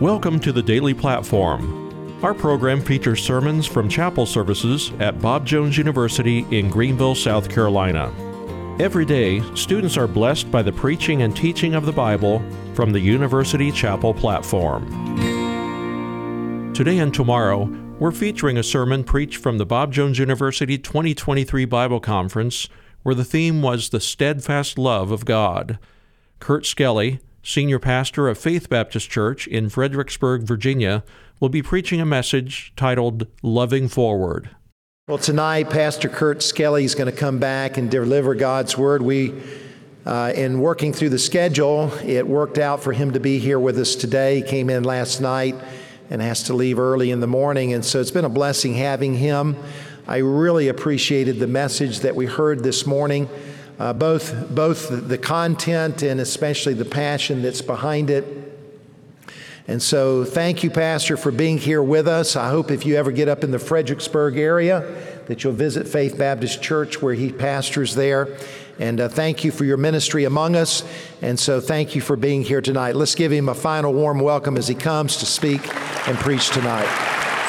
Welcome to the Daily Platform. Our program features sermons from chapel services at Bob Jones University in Greenville, South Carolina. Every day, students are blessed by the preaching and teaching of the Bible from the University Chapel platform. Today and tomorrow, we're featuring a sermon preached from the Bob Jones University 2023 Bible Conference, where the theme was the steadfast love of God. Kurt Skelly, senior pastor of Faith Baptist Church in Fredericksburg, Virginia, will be preaching a message titled Loving Forward. Well, tonight, Pastor Kurt Skelly is going to come back and deliver God's Word. In working through the schedule, it worked out for him to be here with us today. He came in last night and has to leave early in the morning, and so it's been a blessing having him. I really appreciated the message that we heard this morning, both the content and especially the passion that's behind it. And so thank you, Pastor, for being here with us. I hope if you ever get up in the Fredericksburg area that you'll visit Faith Baptist Church where he pastors there. And thank you for your ministry among us. And so thank you for being here tonight. Let's give him a final warm welcome as he comes to speak and preach tonight.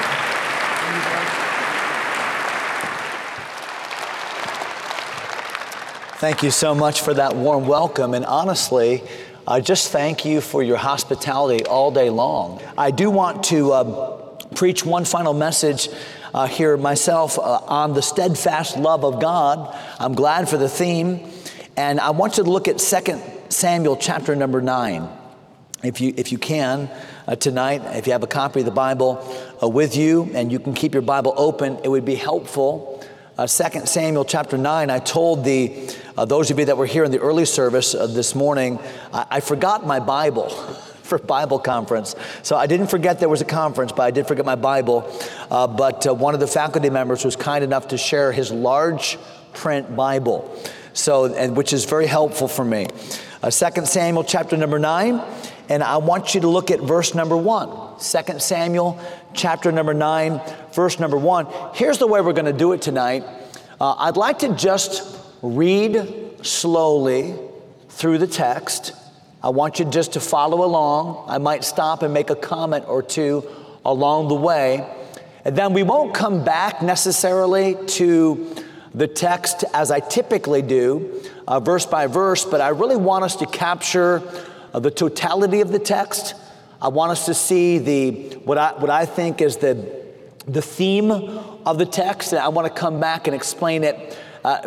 Thank you so much for that warm welcome. And honestly, I just thank you for your hospitality all day long. I do want to preach one final message here myself on the steadfast love of God. I'm glad for the theme. And I want you to look at 2 Samuel chapter number 9. If you can tonight, if you have a copy of the Bible with you and you can keep your Bible open, it would be helpful. 2 Samuel chapter 9, I told those of you that were here in the early service this morning, I forgot my Bible for Bible conference. So I didn't forget there was a conference, but I did forget my Bible. But one of the faculty members was kind enough to share his large print Bible, which is very helpful for me. 2 Samuel chapter number 9, and I want you to look at verse number 1. 2 Samuel chapter number 9, verse number 1. Here's the way we're going to do it tonight. I'd like to just read slowly through the text. I want you just to follow along. I might stop and make a comment or two along the way. And then we won't come back necessarily to the text as I typically do, verse by verse, but I really want us to capture the totality of the text. I want us to see what I think is the theme of the text, and I want to come back and explain it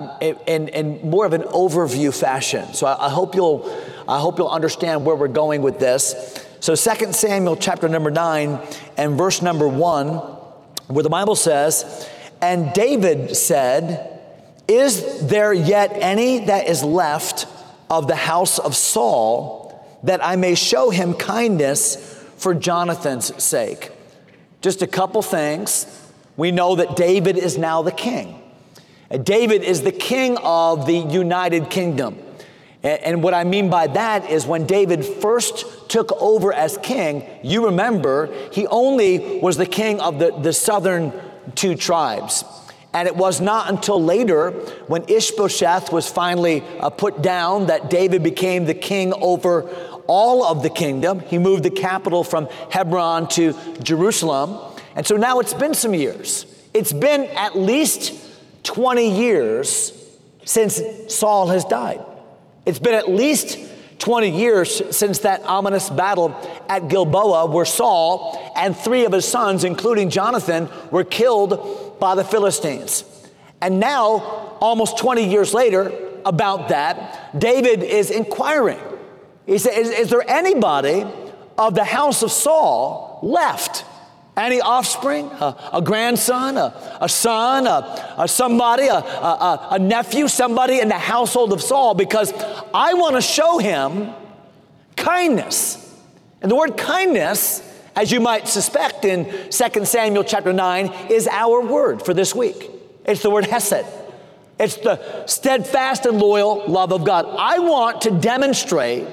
in more of an overview fashion. So I hope you'll understand where we're going with this. So 2 Samuel chapter number 9 and verse number 1, where the Bible says, "And David said, 'Is there yet any that is left of the house of Saul, that I may show him kindness for Jonathan's sake?'" Just a couple things. We know that David is now the king. David is the king of the United Kingdom. And what I mean by that is when David first took over as king, you remember, he only was the king of the southern two tribes. And it was not until later, when Ishbosheth was finally put down, that David became the king over all of the kingdom. He moved the capital from Hebron to Jerusalem. And so now it's been some years. It's been at least 20 years since Saul has died. It's been at least 20 years since that ominous battle at Gilboa, where Saul and 3 of his sons, including Jonathan, were killed by the Philistines. And now, almost 20 years later, about that, David is inquiring. He said, is there anybody of the house of Saul left? Any offspring, a grandson, a son, a nephew, somebody in the household of Saul, because I want to show him kindness. And the word kindness, as you might suspect in 2 Samuel chapter 9, is our word for this week. It's the word hesed. It's the steadfast and loyal love of God. I want to demonstrate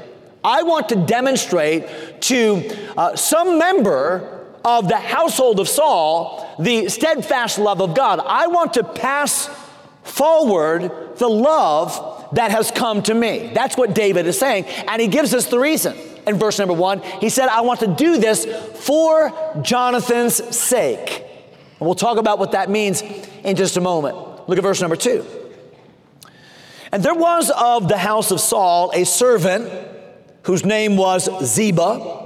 to some member of the household of Saul the steadfast love of God. I want to pass forward the love that has come to me. That's what David is saying. And he gives us the reason. in verse number 1. He said, I want to do this for Jonathan's sake. And we'll talk about what that means in just a moment. Look at verse number 2. And there was of the house of Saul a servant whose name was Ziba.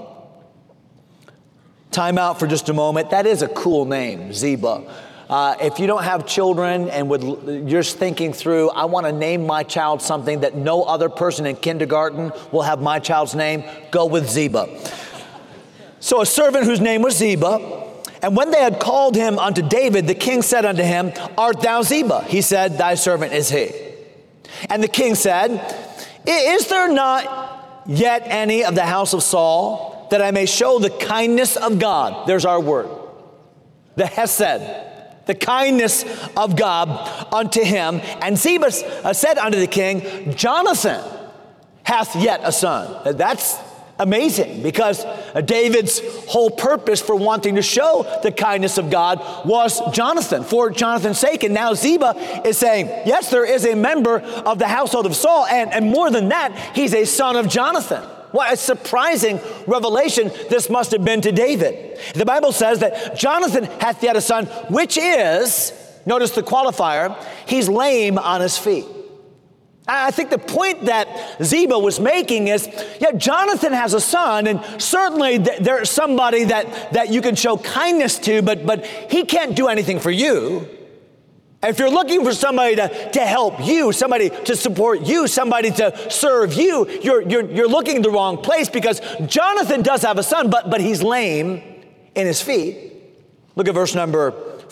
Time out for just a moment. That is a cool name, Ziba. If you don't have children and you're just thinking through, I want to name my child something that no other person in kindergarten will have my child's name, go with Ziba. So a servant whose name was Ziba, and when they had called him unto David, the king said unto him, Art thou Ziba? He said, Thy servant is he. And the king said, Is there not yet any of the house of Saul, that I may show the kindness of God? There's our word. The hesed, the kindness of God unto him. And Ziba said unto the king, Jonathan hath yet a son. That's amazing, because David's whole purpose for wanting to show the kindness of God was Jonathan, for Jonathan's sake. And now Ziba is saying, yes, there is a member of the household of Saul, and more than that, he's a son of Jonathan. What a surprising revelation this must have been to David. The Bible says that Jonathan hath yet a son, which is, notice the qualifier, he's lame on his feet. I think the point that Ziba was making is, yeah, Jonathan has a son, and certainly there's somebody that you can show kindness to, but he can't do anything for you. If you're looking for somebody to help you, somebody to support you, somebody to serve you, you're looking in the wrong place, because Jonathan does have a son, but he's lame in his feet. Look at verse number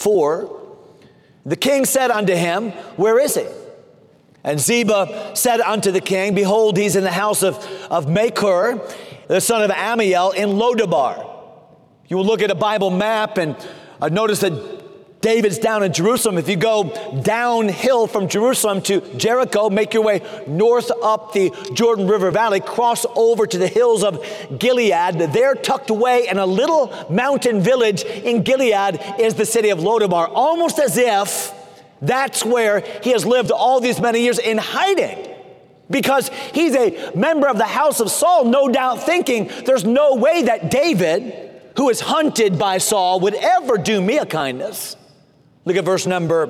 4. The king said unto him, Where is he? And Ziba said unto the king, Behold, he's in the house of Machir, the son of Amiel, in Lodabar. You will look at a Bible map and notice that David's down in Jerusalem. If you go downhill from Jerusalem to Jericho, make your way north up the Jordan River Valley, cross over to the hills of Gilead. There, tucked away in a little mountain village in Gilead, is the city of Lodabar, almost as if that's where he has lived all these many years in hiding, because he's a member of the house of Saul, no doubt thinking there's no way that David, who is hunted by Saul, would ever do me a kindness. Look at verse number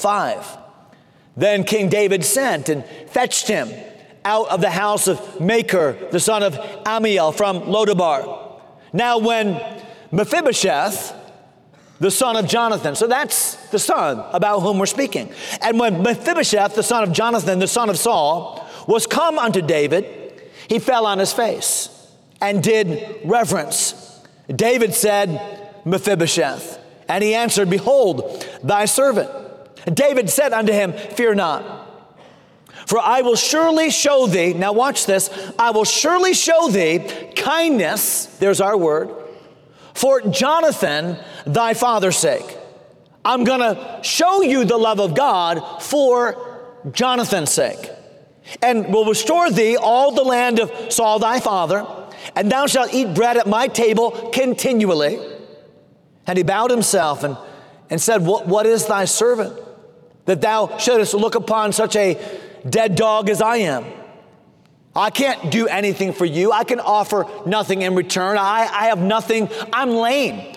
5. Then King David sent and fetched him out of the house of Machir, the son of Amiel, from Lodabar. Now when Mephibosheth, the son of Jonathan, so that's the son about whom we're speaking. And when Mephibosheth, the son of Jonathan, the son of Saul, was come unto David, he fell on his face and did reverence. David said, Mephibosheth. And he answered, Behold, thy servant. David said unto him, Fear not, for I will surely show thee, now watch this, I will surely show thee kindness, there's our word, for Jonathan, thy father's sake. I'm going to show you the love of God for Jonathan's sake. And will restore thee all the land of Saul thy father, and thou shalt eat bread at my table continually. And he bowed himself and said, What is thy servant, that thou shouldest look upon such a dead dog as I am? I can't do anything for you. I can offer nothing in return. I have nothing. I'm lame.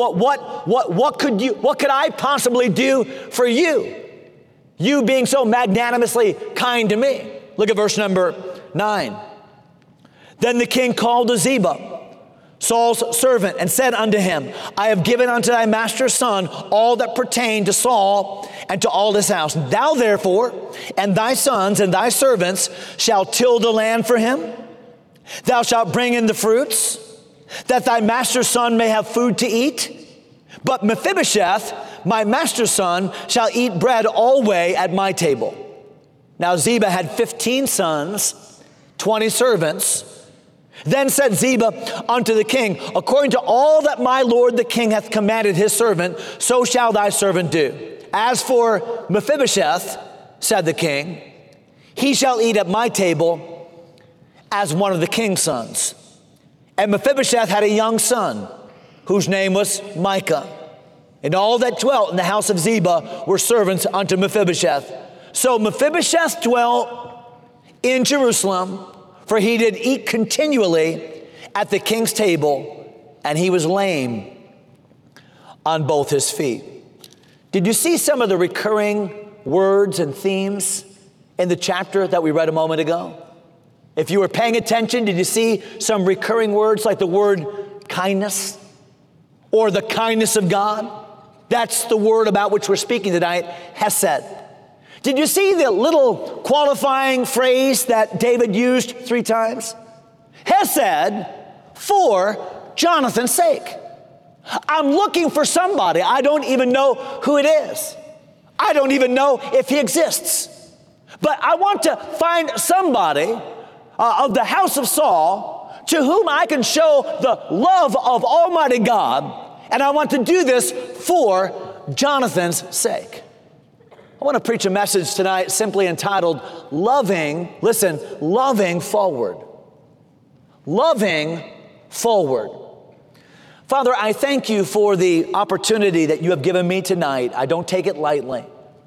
What could I possibly do for you? You being so magnanimously kind to me. Look at verse number 9. Then the king called to Ziba, Saul's servant, and said unto him, I have given unto thy master's son all that pertain to Saul and to all his house. Thou therefore and thy sons and thy servants shall till the land for him. Thou shalt bring in the fruits, that thy master's son may have food to eat. But Mephibosheth, my master's son, shall eat bread alway at my table. Now Ziba had 15 sons, 20 servants. Then said Ziba unto the king, According to all that my lord the king hath commanded his servant, so shall thy servant do. As for Mephibosheth, said the king, he shall eat at my table as one of the king's sons. And Mephibosheth had a young son, whose name was Micah. And all that dwelt in the house of Ziba were servants unto Mephibosheth. So Mephibosheth dwelt in Jerusalem, for he did eat continually at the king's table, and he was lame on both his feet. Did you see some of the recurring words and themes in the chapter that we read a moment ago? If you were paying attention, did you see some recurring words like the word kindness or the kindness of God? That's the word about which we're speaking tonight, hesed. Did you see the little qualifying phrase that David used 3 times? Hesed for Jonathan's sake. I'm looking for somebody. I don't even know who it is. I don't even know if he exists. But I want to find somebody of the house of Saul to whom I can show the love of Almighty God, and I want to do this for Jonathan's sake. I want to preach a message tonight simply entitled, Loving Forward. Loving Forward. Father, I thank you for the opportunity that you have given me tonight. I don't take it lightly.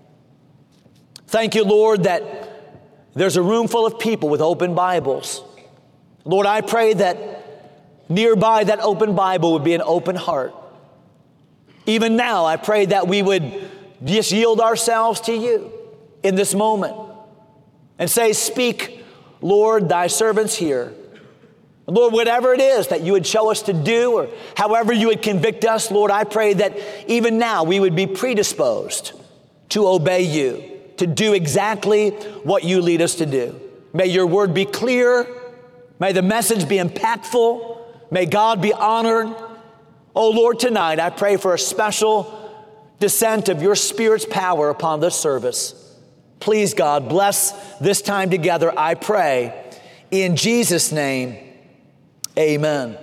Thank you, Lord, that there's a room full of people with open Bibles. Lord, I pray that nearby that open Bible would be an open heart. Even now, I pray that we would just yield ourselves to you in this moment and say, speak, Lord, thy servants hear. Lord, whatever it is that you would show us to do or however you would convict us, Lord, I pray that even now we would be predisposed to obey you, to do exactly what you lead us to do. May your word be clear. May the message be impactful. May God be honored. Oh Lord, tonight I pray for a special descent of your Spirit's power upon this service. Please, God, bless this time together, I pray. In Jesus' name, amen.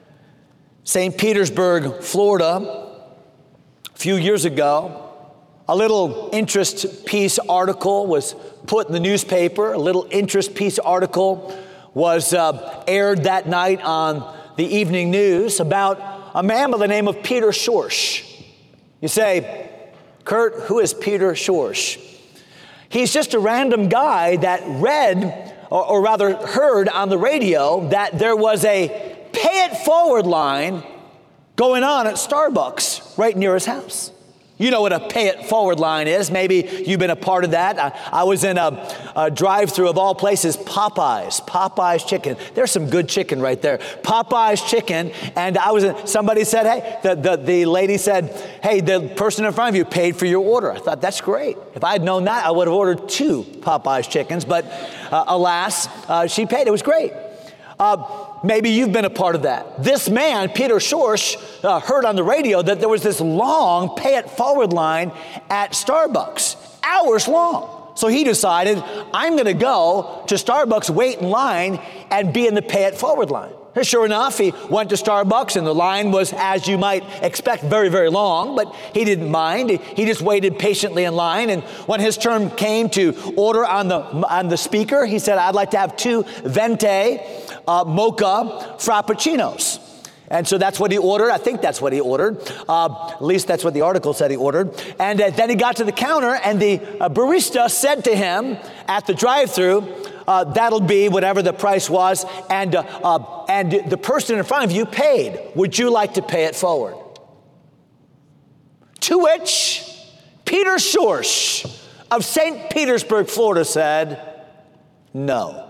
St. Petersburg, Florida, a few years ago, a little interest piece article was put in the newspaper. A little interest piece article was aired that night on the evening news about a man by the name of Peter Schorsch. You say, Kurt, who is Peter Schorsch? He's just a random guy that read, or rather heard on the radio that there was a pay it forward line going on at Starbucks right near his house. You know what a pay it forward line is. Maybe you've been a part of that. I was in a drive-through of all places, Popeye's chicken. There's some good chicken right there. Popeye's chicken. And somebody said, hey, the lady said, hey, the person in front of you paid for your order. I thought, that's great. If I had known that, I would have ordered 2 Popeye's chickens. But alas, she paid. It was great. Maybe you've been a part of that. This man, Peter Schorsch, heard on the radio that there was this long pay it forward line at Starbucks, hours long. So he decided, I'm going to go to Starbucks, wait in line, and be in the pay it forward line. Sure enough, he went to Starbucks, and the line was, as you might expect, very, very long, but he didn't mind. He just waited patiently in line, and when his turn came to order on the speaker, he said, I'd like to have 2 venti mocha frappuccinos. And so that's what he ordered. I think that's what he ordered. At least that's what the article said he ordered. And then he got to the counter, and the barista said to him at the drive-thru, that'll be whatever the price was, and the person in front of you paid. Would you like to pay it forward? To which Peter Schorsch of St. Petersburg, Florida said, no.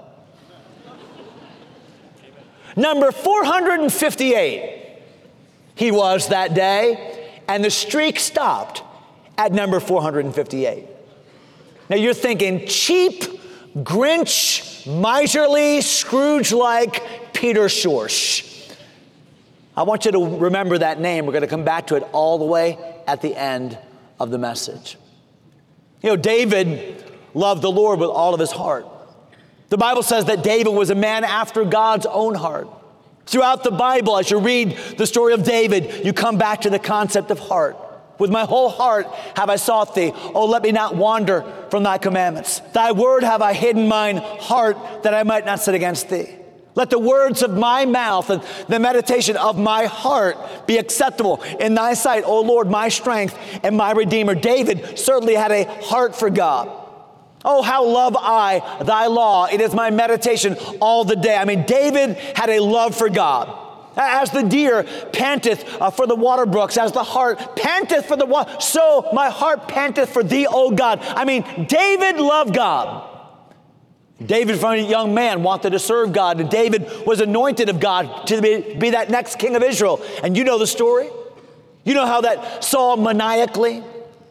Number 458 he was that day, and the streak stopped at number 458. Now you're thinking, cheap, Grinch, miserly, Scrooge-like Peter Schorsch. I want you to remember that name. We're going to come back to it all the way at the end of the message. You know, David loved the Lord with all of his heart. The Bible says that David was a man after God's own heart. Throughout the Bible, as you read the story of David, you come back to the concept of heart. With my whole heart have I sought thee. Oh, let me not wander from thy commandments. Thy word have I hidden mine heart, that I might not sin against thee. Let the words of my mouth and the meditation of my heart be acceptable in thy sight, O Lord, my strength and my Redeemer. David certainly had a heart for God. Oh, how love I thy law. It is my meditation all the day. I mean, David had a love for God. As the deer panteth for the water brooks, as the hart panteth for the water, so my heart panteth for thee, O God. I mean, David loved God. David, from a young man, wanted to serve God, and David was anointed of God to be that next king of Israel. And you know the story. You know how that Saul maniacally,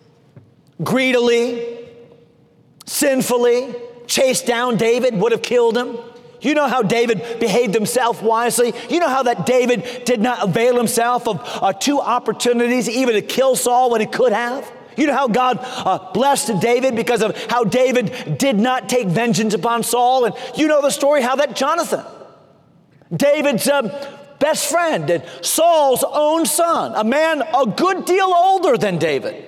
greedily, sinfully chased down David, would have killed him. You know how David behaved himself wisely. You know how that David did not avail himself of two opportunities even to kill Saul when he could have. You know how God blessed David because of how David did not take vengeance upon Saul. And you know the story how that Jonathan, David's best friend and Saul's own son, a man a good deal older than David,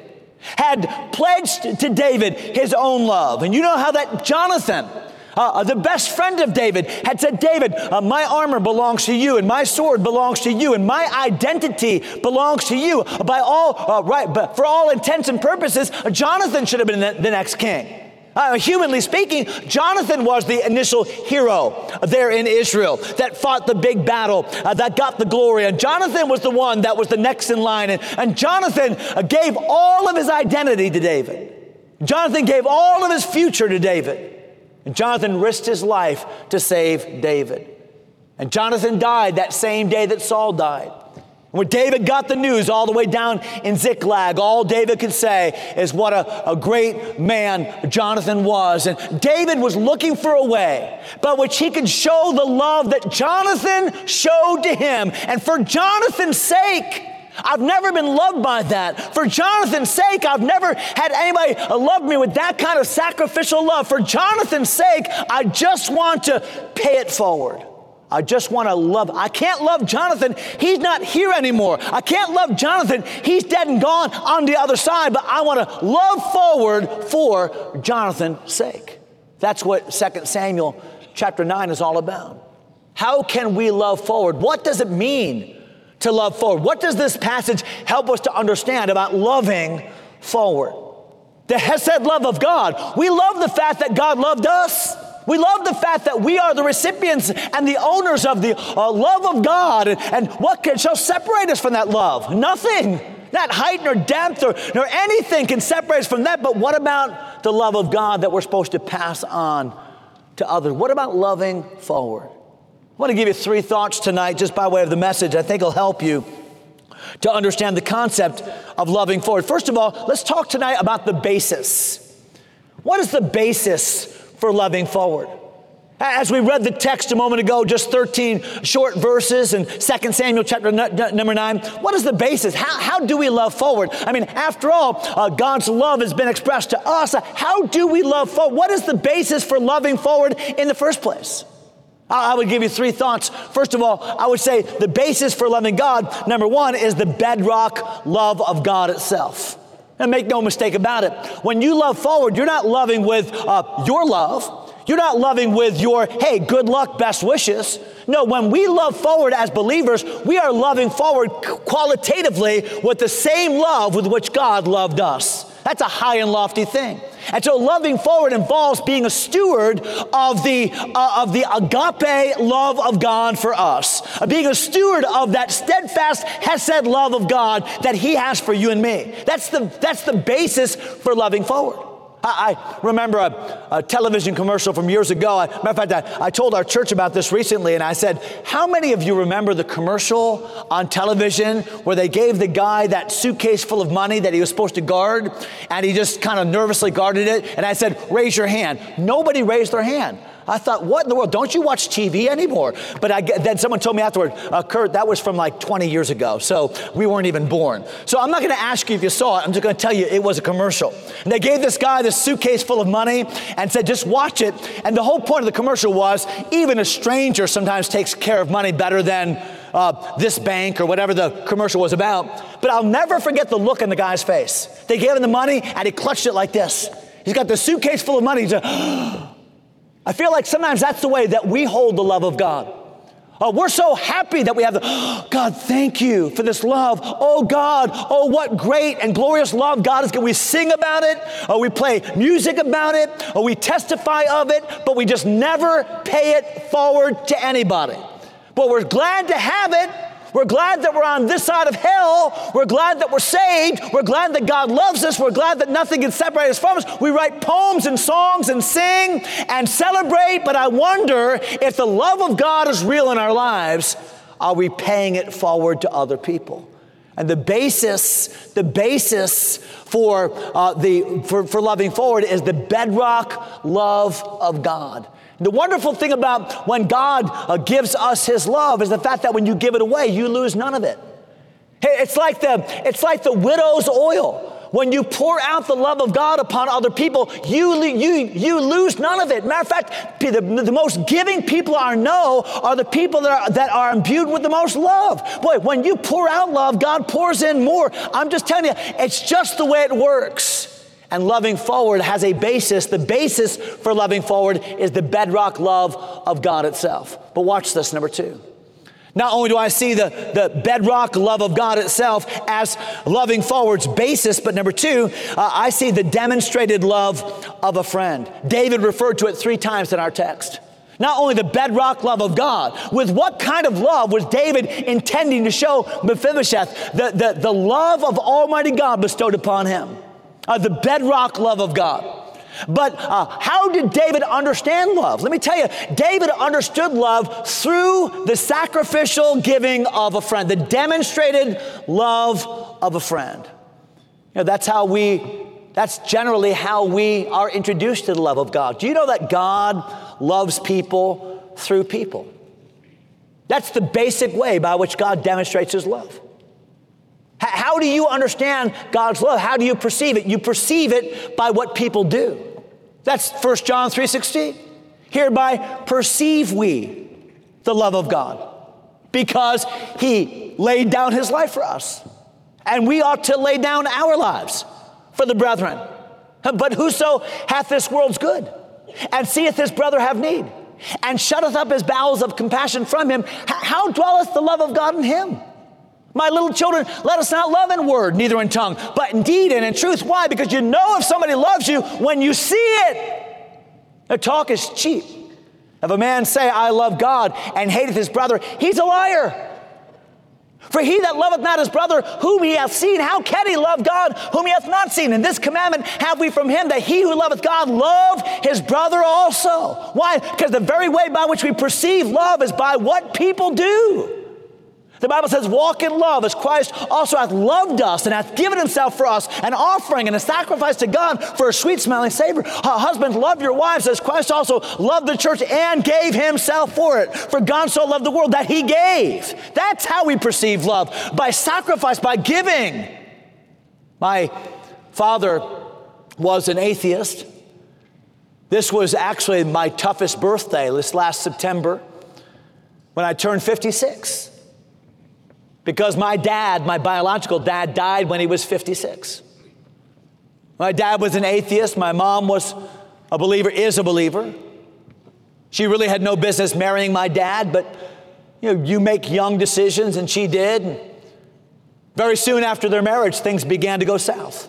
had pledged to David his own love. And you know how that Jonathan, the best friend of David, had said, David, my armor belongs to you, and my sword belongs to you, and my identity belongs to you. By all right, but for all intents and purposes, Jonathan should have been the next king. Humanly speaking, Jonathan was the initial hero there in Israel that fought the big battle, that got the glory. And Jonathan was the one that was the next in line. And Jonathan gave all of his identity to David. Jonathan gave all of his future to David. And Jonathan risked his life to save David. And Jonathan died that same day that Saul died. When David got the news all the way down in Ziklag, all David could say is what a great man Jonathan was. And David was looking for a way by which he could show the love that Jonathan showed to him. And for Jonathan's sake, I've never been loved by that. For Jonathan's sake, I've never had anybody love me with that kind of sacrificial love. For Jonathan's sake, I just want to pay it forward. I just want to love. I can't love Jonathan. He's not here anymore. I can't love Jonathan. He's dead and gone on the other side, but I want to love forward for Jonathan's sake. That's what 2 Samuel chapter 9 is all about. How can we love forward? What does it mean to love forward? What does this passage help us to understand about loving forward? The Hesed love of God. We love the fact that God loved us. We love the fact that we are the recipients and the owners of the love of God. And what shall separate us from that love? Nothing. Not height nor depth nor anything can separate us from that. But what about the love of God that we're supposed to pass on to others? What about loving forward? I want to give you 3 thoughts tonight just by way of the message I think will help you to understand the concept of loving forward. First of all, let's talk tonight about the basis. What is the basis for loving forward? As we read the text a moment ago, just 13 short verses in 2 Samuel chapter number 9, what is the basis? How do we love forward? I mean, after all, God's love has been expressed to us. How do we love forward? What is the basis for loving forward in the first place? I would give you 3 thoughts. First of all, I would say the basis for loving God, number 1, is the bedrock love of God itself. And make no mistake about it. When you love forward, you're not loving with your love. You're not loving with your, hey, good luck, best wishes. No, when we love forward as believers, we are loving forward qualitatively with the same love with which God loved us. That's a high and lofty thing. And so loving forward involves being a steward of the agape love of God for us. Being a steward of that steadfast Hesed love of God that He has for you and me. That's the basis for loving forward. I remember a television commercial from years ago. Matter of fact, I told our church about this recently, and I said, how many of you remember the commercial on television where they gave the guy that suitcase full of money that he was supposed to guard, and he just kind of nervously guarded it? And I said, raise your hand. Nobody raised their hand. I thought, what in the world? Don't you watch TV anymore? But then someone told me afterward, Kurt, that was from like 20 years ago, so we weren't even born. So I'm not going to ask you if you saw it. I'm just going to tell you it was a commercial. And they gave this guy this suitcase full of money and said, just watch it. And the whole point of the commercial was, even a stranger sometimes takes care of money better than this bank or whatever the commercial was about. But I'll never forget the look in the guy's face. They gave him the money and he clutched it like this. He's got the suitcase full of money. He's I feel like sometimes that's the way that we hold the love of God. We're so happy that we have God, thank you for this love. Oh God, oh what great and glorious love God is given. We sing about it, or we play music about it, or we testify of it, but we just never pay it forward to anybody. But we're glad to have it. We're glad that we're on this side of hell. We're glad that we're saved. We're glad that God loves us. We're glad that nothing can separate us from us. We write poems and songs and sing and celebrate, but I wonder if the love of God is real in our lives, are we paying it forward to other people? And the basis for loving forward is the bedrock love of God. The wonderful thing about when God gives us his love is the fact that when you give it away, you lose none of it. Hey, it's like the widow's oil. When you pour out the love of God upon other people, you lose none of it. Matter of fact, the most giving people I know are the people that are imbued with the most love. Boy, when you pour out love, God pours in more. I'm just telling you, it's just the way it works. And loving forward has a basis. The basis for loving forward is the bedrock love of God itself. But watch this, number 2. Not only do I see the bedrock love of God itself as loving forward's basis, but number 2, I see the demonstrated love of a friend. David referred to it 3 times in our text. Not only the bedrock love of God, with what kind of love was David intending to show Mephibosheth? The love of Almighty God bestowed upon him. The bedrock love of God. But how did David understand love? Let me tell you, David understood love through the sacrificial giving of a friend, the demonstrated love of a friend. You know, that's generally how we are introduced to the love of God. Do you know that God loves people through people? That's the basic way by which God demonstrates his love. How do you understand God's love? How do you perceive it? You perceive it by what people do. That's 1 John 3:16. Hereby perceive we the love of God, because he laid down his life for us. And we ought to lay down our lives for the brethren. But whoso hath this world's good, and seeth his brother have need, and shutteth up his bowels of compassion from him, how dwelleth the love of God in him? My little children, let us not love in word, neither in tongue, but in deed and in truth. Why? Because you know if somebody loves you when you see it. The talk is cheap. If a man say, I love God, and hateth his brother, he's a liar. For he that loveth not his brother whom he hath seen, how can he love God whom he hath not seen? And this commandment have we from him, that he who loveth God love his brother also. Why? Because the very way by which we perceive love is by what people do. The Bible says, walk in love as Christ also hath loved us and hath given himself for us, an offering and a sacrifice to God for a sweet-smelling savor. Husbands, love your wives as Christ also loved the church and gave himself for it. For God so loved the world that he gave. That's how we perceive love, by sacrifice, by giving. My father was an atheist. This was actually my toughest birthday, this last September, when I turned 56. Because my dad, my biological dad, died when he was 56. My dad was an atheist. My mom was a believer, is a believer. She really had no business marrying my dad, but you make young decisions, and she did. And very soon after their marriage, things began to go south.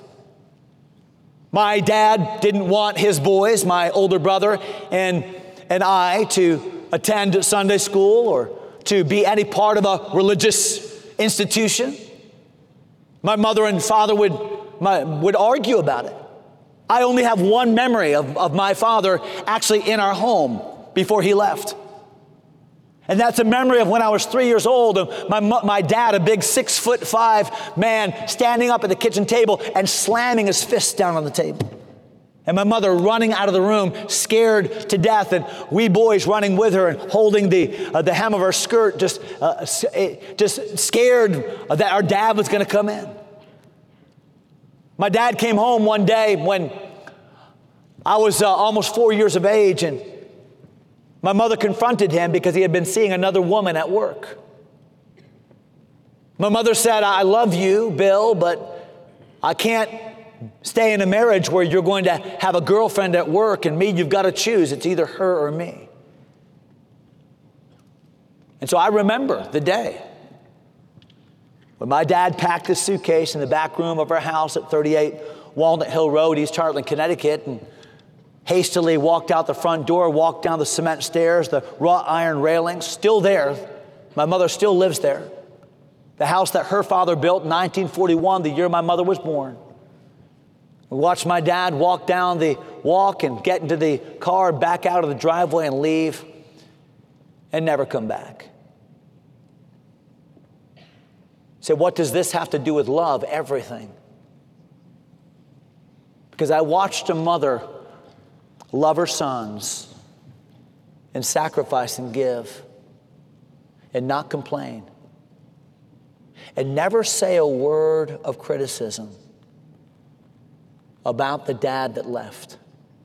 My dad didn't want his boys, my older brother and I, to attend Sunday school or to be any part of a religious institution. My mother and father would argue about it. I only have one memory of my father actually in our home before he left. And that's a memory of when I was 3 years old, and my dad, a big 6'5" man, standing up at the kitchen table and slamming his fists down on the table. And my mother running out of the room, scared to death, and we boys running with her and holding the hem of her skirt, just scared that our dad was going to come in. My dad came home one day when I was almost 4 years of age, and my mother confronted him because he had been seeing another woman at work. My mother said, I love you, Bill, but I can't stay in a marriage where you're going to have a girlfriend at work, and me, you've got to choose. It's either her or me. And so I remember the day when my dad packed his suitcase in the back room of our house at 38 Walnut Hill Road, East Hartland, Connecticut, and hastily walked out the front door, walked down the cement stairs, the wrought iron railings, still there. My mother still lives there. The house that her father built in 1941, the year my mother was born. We watched my dad walk down the walk and get into the car, back out of the driveway and leave, and never come back. So what does this have to do with love? Everything. Because I watched a mother love her sons and sacrifice and give and not complain and never say a word of criticism about the dad that left.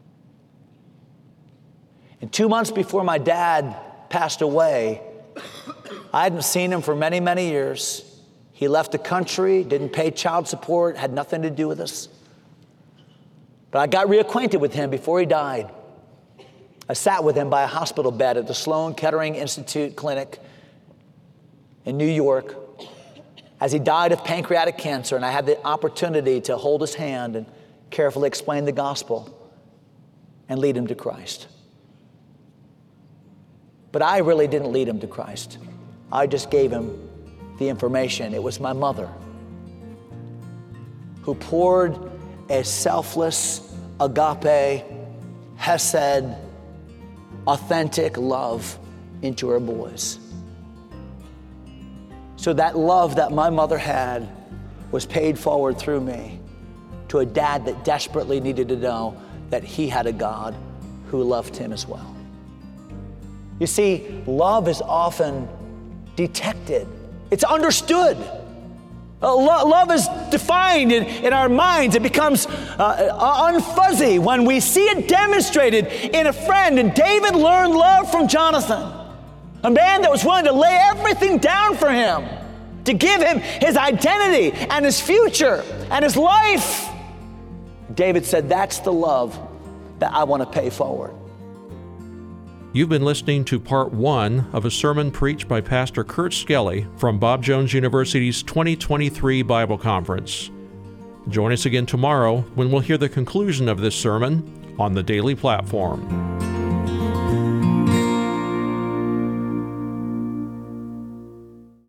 And 2 months before my dad passed away, I hadn't seen him for many, many years. He left the country, didn't pay child support, had nothing to do with us. But I got reacquainted with him before he died. I sat with him by a hospital bed at the Sloan Kettering Institute Clinic in New York as he died of pancreatic cancer, and I had the opportunity to hold his hand and carefully explain the gospel and lead him to Christ. But I really didn't lead him to Christ. I just gave him the information. It was my mother who poured a selfless, agape, hesed, authentic love into her boys. So that love that my mother had was paid forward through me to a dad that desperately needed to know that he had a God who loved him as well. You see, love is often detected. It's understood. Love is defined in our minds. It becomes unfuzzy when we see it demonstrated in a friend. And David learned love from Jonathan, a man that was willing to lay everything down for him, to give him his identity and his future and his life. David said, that's the love that I want to pay forward. You've been listening to part 1 of a sermon preached by Pastor Kurt Skelly from Bob Jones University's 2023 Bible Conference. Join us again tomorrow when we'll hear the conclusion of this sermon on the Daily Platform.